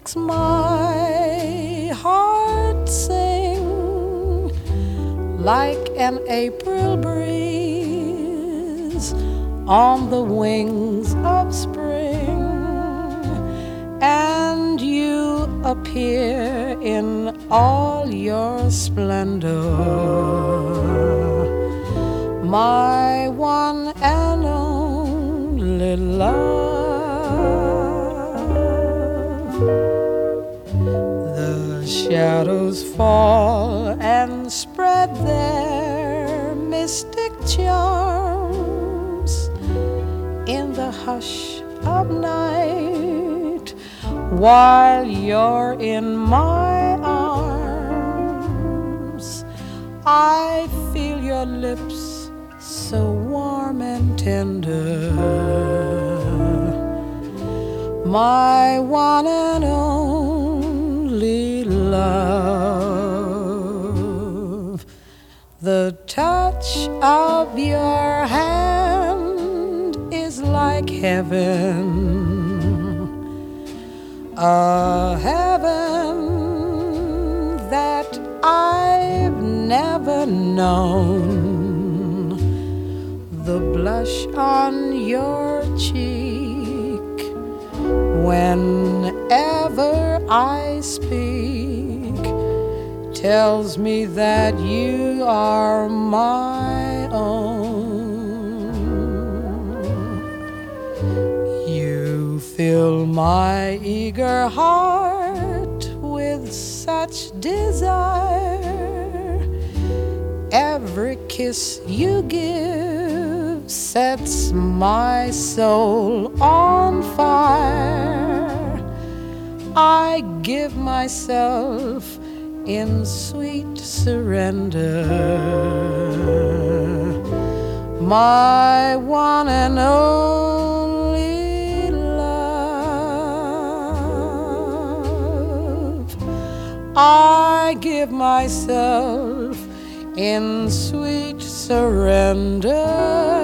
makes my heart sing like an April breeze on the wings of spring, and you appear in all your splendor, my one and only love. The shadows fall and spread their mystic charms in the hush of night, while you're in my arms. I feel your lips so warm and tender, my one and only love. The touch of your hand is like heaven, a heaven that I've never known. The blush on your cheek whenever I speak tells me that you are my own. You fill my eager heart with such desire. Every kiss you give sets my soul on fire. I give myself in sweet surrender, my one and only love. I give myself in sweet surrender,